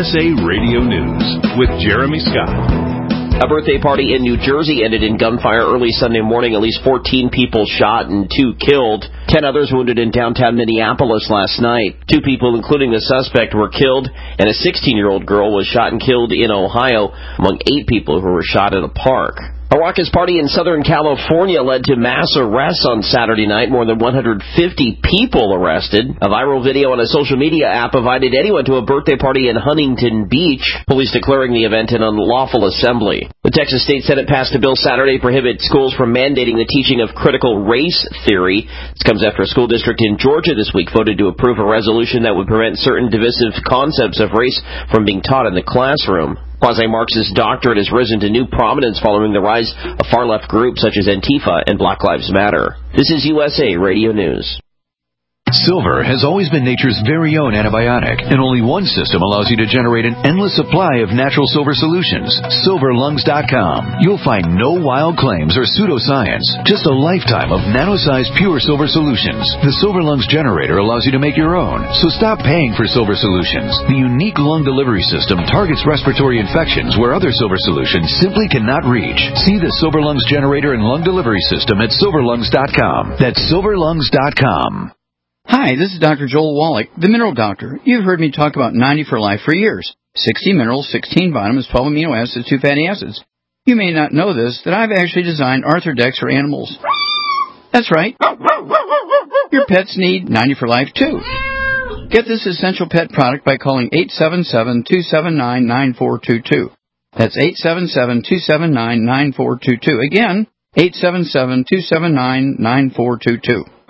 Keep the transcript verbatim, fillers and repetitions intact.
S A Radio News with Jeremy Scott. A birthday party in New Jersey ended in gunfire early Sunday morning. At least fourteen people shot and two killed. Ten others wounded in downtown Minneapolis last night. Two people, including the suspect, were killed, and a sixteen-year-old girl was shot and killed in Ohio, among eight people who were shot at a park. A raucous party in Southern California led to mass arrests on Saturday night. More than one hundred fifty people arrested. A viral video on a social media app invited anyone to a birthday party in Huntington Beach, police declaring the event an unlawful assembly. The Texas State Senate passed a bill Saturday to prohibit schools from mandating the teaching of critical race theory. This comes after a school district in Georgia this week voted to approve a resolution that would prevent certain divisive concepts of race from being taught in the classroom. Quasi-Marxist doctrine has risen to new prominence following the rise of far-left groups such as Antifa and Black Lives Matter. This is U S A Radio News. Silver has always been nature's very own antibiotic, and only one system allows you to generate an endless supply of natural silver solutions. Silver Lungs dot com. You'll find no wild claims or pseudoscience, just a lifetime of nano-sized pure silver solutions. The Silver Lungs generator allows you to make your own, so stop paying for silver solutions. The unique lung delivery system targets respiratory infections where other silver solutions simply cannot reach. See the Silver Lungs generator and lung delivery system at Silver Lungs dot com. That's Silver Lungs dot com. Hi, this is Doctor Joel Wallach, the Mineral Doctor. You've heard me talk about ninety for Life for years. sixty minerals, sixteen vitamins, twelve amino acids, two fatty acids. You may not know this, that I've actually designed Arthrodex for animals. That's right. Your pets need ninety for Life, too. Get this essential pet product by calling eight seven seven, two seven nine, nine four two two. That's eight seven seven, two seven nine, nine four two two. Again, eight seven seven, two seven nine, nine four two two.